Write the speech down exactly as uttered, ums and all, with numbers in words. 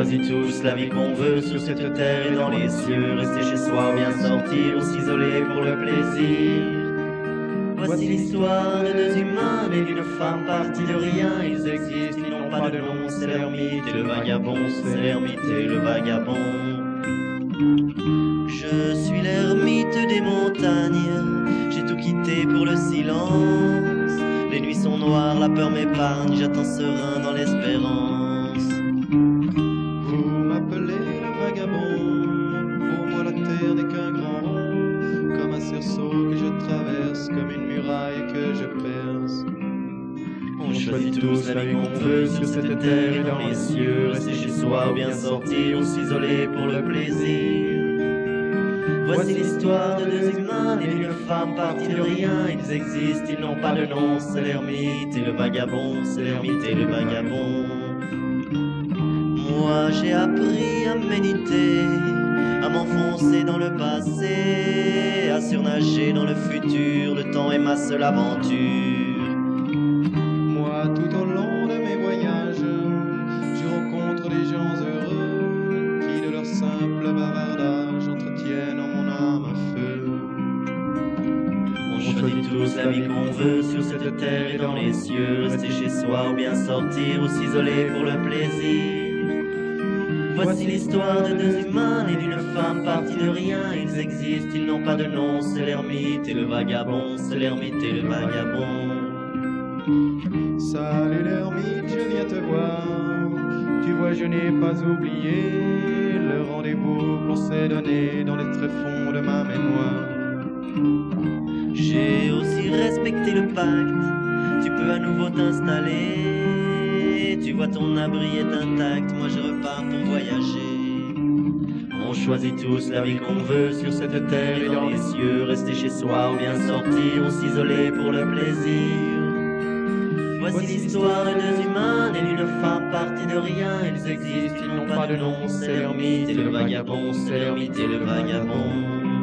choisit tous la vie qu'on veut sur cette terre et dans les cieux. Rester chez soi ou bien sortir ou s'isoler pour le plaisir. Voici l'histoire de deux humains et d'une femme partie de rien. Ils existent, ils n'ont pas de nom, c'est l'ermite et le vagabond. C'est l'ermite et le vagabond. Je suis l'ermite des montagnes, j'ai tout quitté pour le silence. Les nuits sont noires, la peur m'épargne, j'attends serein dans l'espérance. Vous m'appelez le vagabond, pour moi la terre n'est qu'un grand rond, comme un cerceau que je traverse, comme une muraille que je perce. On choisit tous la vie qu'on veut sur cette terre et dans les cieux. Rester chez soi ou bien sortir ou s'isoler pour le plaisir. Voici l'histoire de deux humains et d'une femme partie de rien. Ils existent, ils n'ont pas de nom, c'est l'ermite et le vagabond. C'est l'ermite et le vagabond. Moi j'ai appris à méditer, à m'enfoncer dans le passé, à surnager dans le futur. Le temps est ma seule aventure. Moi tout au long de mes voyages, je rencontre des gens heureux qui de leur simple bavardage entretiennent en mon âme un feu. On choisit tous la vie qu'on veut sur cette terre et dans les cieux. Rester chez soi ou bien sortir ou s'isoler pour le plaisir. Voici l'histoire de deux humains et d'une femme partie de rien. Ils existent, ils n'ont pas de nom, c'est l'ermite et le vagabond. C'est l'ermite et le vagabond. Salut l'ermite, je viens te voir. Tu vois, je n'ai pas oublié le rendez-vous qu'on s'est donné dans les tréfonds de ma mémoire. J'ai aussi respecté le pacte, tu peux à nouveau t'installer. Tu vois, ton abri est intact, moi je repars pour voyager. On choisit tous la vie qu'on veut sur cette terre et dans les cieux. Rester chez soi ou bien sortir ou s'isoler pour le plaisir. Voici l'histoire de deux humains et d'une femme partie de rien. Ils existent, ils n'ont pas de nom, c'est l'ermite et le vagabond. C'est l'ermite et le vagabond.